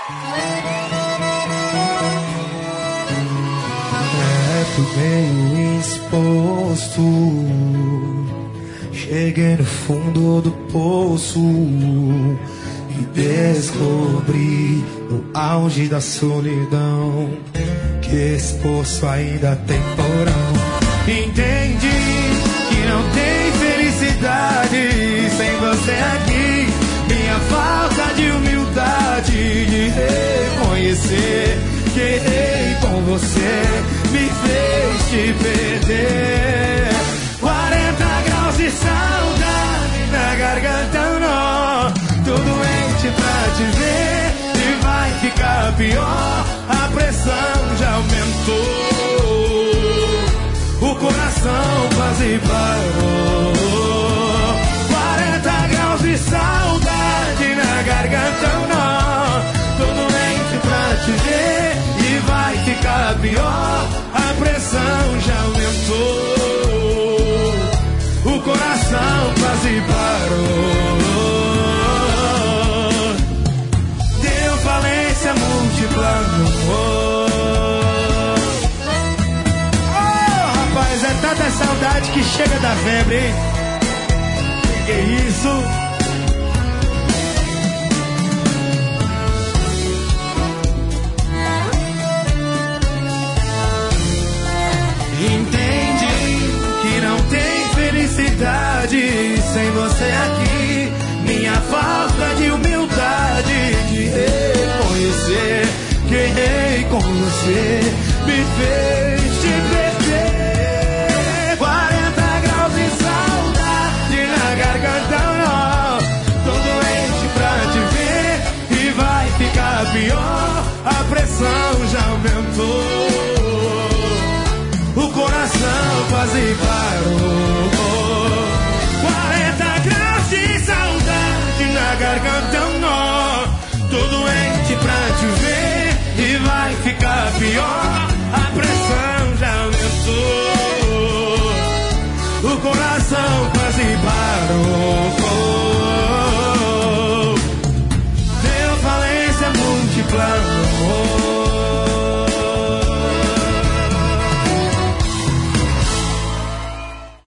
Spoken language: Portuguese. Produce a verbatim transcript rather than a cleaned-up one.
Meio exposto, cheguei no fundo do poço e descobri no auge da solidão que esse poço ainda tem porão. Entendi que não tem felicidade sem você aqui. Minha falta de humildade de reconhecer que errei com você me fez te perder. Quarenta graus de saudade na garganta, um nó. Tô doente pra te ver e vai ficar pior. A pressão já aumentou, o coração quase parou. Quarenta graus de saudade na garganta, um nó. Tô doente pra te ver e vai ficar pior. A pressão já aumentou, o coração quase parou. Deu falência múltipla no amor. Oh, rapaz, é tanta saudade que chega da febre, hein? Que isso? Entendi que não tem felicidade sem você aqui. Minha falta de humildade de reconhecer que errei com você me fez te perder. Quarenta graus de saudade na garganta, não. Tô doente pra te ver e vai ficar pior. A pressão já aumentou, o coração quase parou. Quarenta graus de saudade na garganta, nó. Tô doente pra te ver e vai ficar pior.